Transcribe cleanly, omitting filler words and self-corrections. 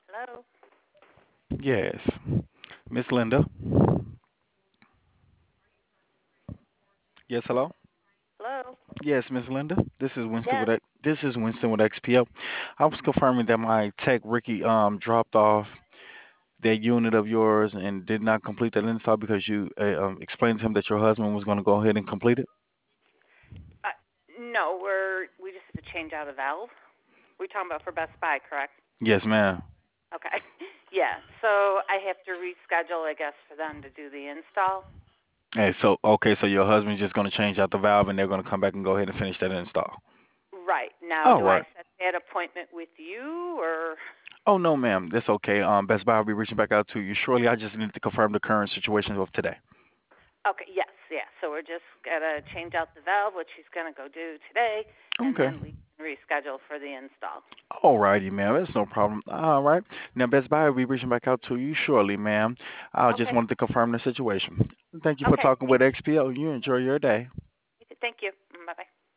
Hello? Yes. Miss Linda. Yes, hello? Hello? Yes, Miss Linda. Yes. This is Winston with XPO. I was confirming that my tech Ricky dropped off that unit of yours and did not complete that install because you explained to him that your husband was going to go ahead and complete it. Uh, no, we just have to change out a valve. We're talking about for Best Buy, correct? Yes, ma'am. Okay. Yeah. So I have to reschedule, I guess, for them to do the install. Hey, so okay, so your husband's just going to change out the valve and they're going to come back and go ahead and finish that install. Right. Now, All do I right. set that appointment with you or? Oh no, ma'am. That's okay. Best Buy will be reaching back out to you shortly. I just need to confirm the current situation of today. Okay. Yes. Yeah. So we're just gonna change out the valve, which he's gonna go do today, and Okay. then we can reschedule for the install. All righty, ma'am. That's no problem. All right. Now, Best Buy will be reaching back out to you shortly, ma'am. I just Okay. wanted to confirm the situation. Thank you for Okay. talking with XPO. You enjoy your day. Thank you. Bye bye.